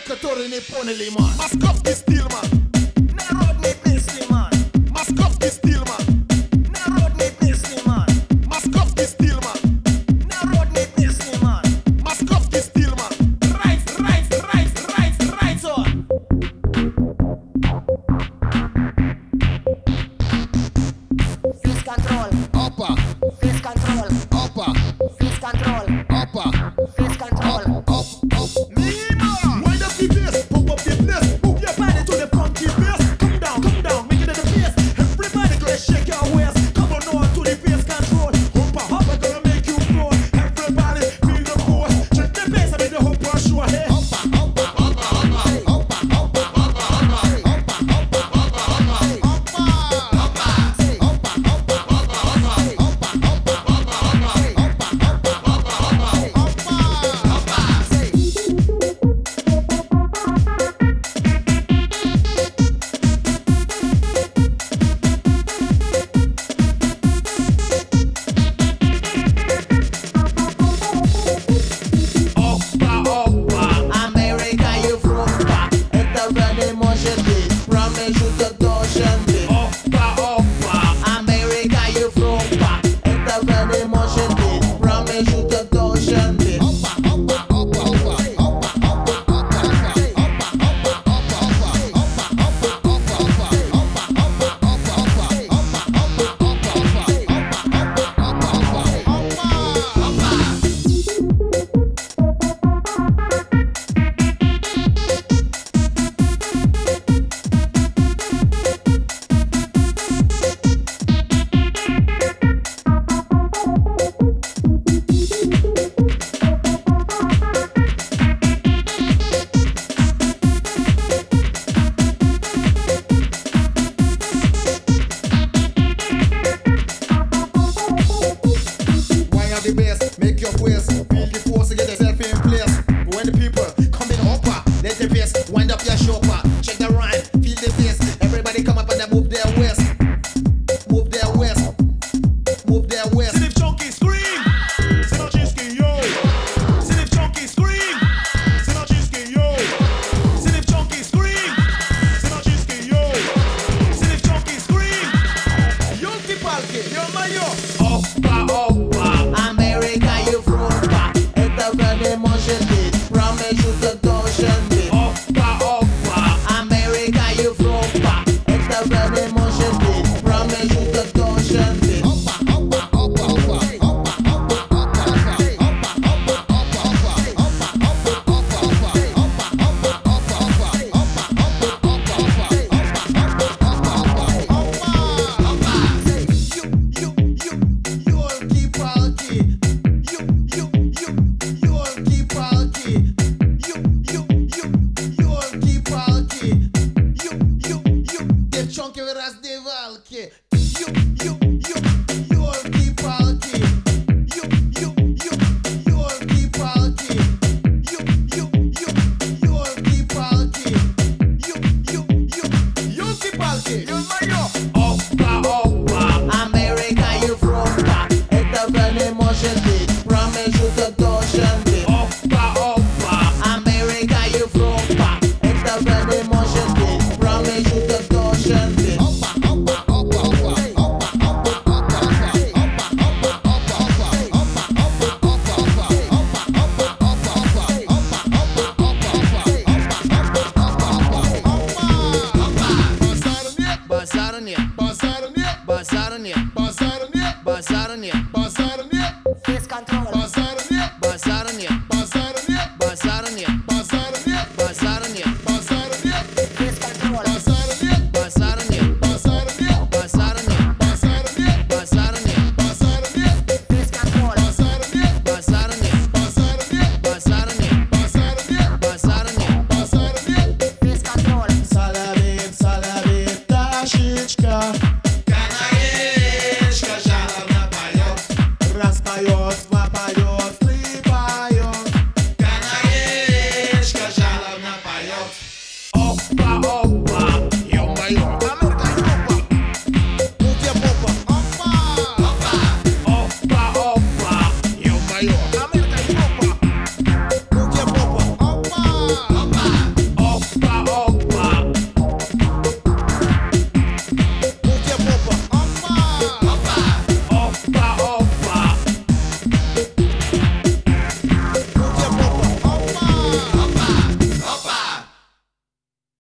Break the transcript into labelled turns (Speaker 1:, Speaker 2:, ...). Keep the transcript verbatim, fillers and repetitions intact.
Speaker 1: который не поняли, man. Московский стиль, man.
Speaker 2: Народные песни, man.
Speaker 1: Московский стиль, man.
Speaker 2: Народные песни, man.
Speaker 1: Московский стиль, man.
Speaker 2: Народные песни, man.
Speaker 1: Московский стиль, man.
Speaker 2: Райс, райс, райс, райс, райс, он. Фейс-контроль.
Speaker 1: Опа,
Speaker 2: Фейс-контроль.
Speaker 1: опа,
Speaker 2: Фейс-контроль.
Speaker 1: опа.
Speaker 2: Фейс-контроль.
Speaker 1: Up, up, Mima! Wind up the bass, pump up the place, move your body to the funky bass. Come down, come down, make it to the bass. Everybody gonna shake your waist. Come on on to the bass control. Humpa, humpa, gonna make you floor. Everybody feel the force. Check the bass, I make the humpa show. Hey, humpa, humpa, humpa, humpa, humpa, humpa, humpa, humpa, humpa, humpa, humpa, humpa,
Speaker 2: Америка, Европа, это вроде может быть промежуток должен быть. Америка, Европа, это вроде может быть промежуток должен быть.
Speaker 1: Wind up the bass, make your waist. Feel the force to get yourself in place. When the people come in upper, let the bass wind up your shoulder. Check the rhyme, feel the bass. Everybody come up and then move their waist. Move their waist. Move their waist.
Speaker 3: Sylvie Chunky scream, c'est dans Chisky yo. Sylvie Chunky scream, c'est dans Chisky yo. Sylvie Chunky scream, c'est dans Chisky yo. Sylvie Chunky scream, yo qui palque, yo mayo.
Speaker 2: Америка, Европа, это вроде может быть промежуток должен быть. Америка, Европа, это вроде может быть промежуток должен быть.
Speaker 1: Ёлки-палки, ё-ё-ё, ёлки-палки.